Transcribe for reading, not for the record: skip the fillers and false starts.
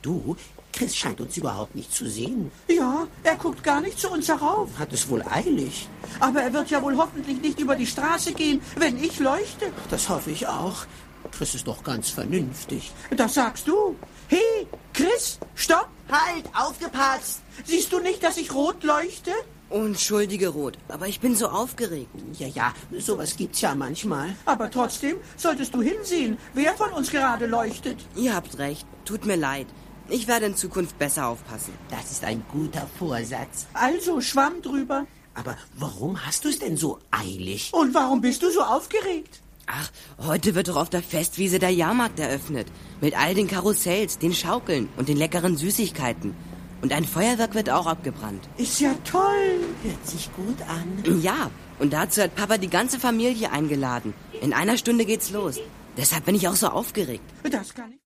Du, Chris scheint uns überhaupt nicht zu sehen. Ja, er guckt gar nicht zu uns herauf. Hat es wohl eilig. Aber er wird ja wohl hoffentlich nicht über die Straße gehen, wenn ich leuchte. Das hoffe ich auch. Chris ist doch ganz vernünftig. Das sagst du. Hey, Chris, stopp! Halt, aufgepasst! Siehst du nicht, dass ich rot leuchte? Entschuldige, Rot, aber ich bin so aufgeregt. Ja, sowas gibt's ja manchmal. Aber trotzdem solltest du hinsehen, wer von uns gerade leuchtet. Ihr habt recht, tut mir leid. Ich werde in Zukunft besser aufpassen. Das ist ein guter Vorsatz. Also, Schwamm drüber. Aber warum hast du es denn so eilig? Und warum bist du so aufgeregt? Ach, heute wird doch auf der Festwiese der Jahrmarkt eröffnet. Mit all den Karussells, den Schaukeln und den leckeren Süßigkeiten. Und ein Feuerwerk wird auch abgebrannt. Ist ja toll. Hört sich gut an. Ja, und dazu hat Papa die ganze Familie eingeladen. In einer Stunde geht's los. Deshalb bin ich auch so aufgeregt. Das kann ich.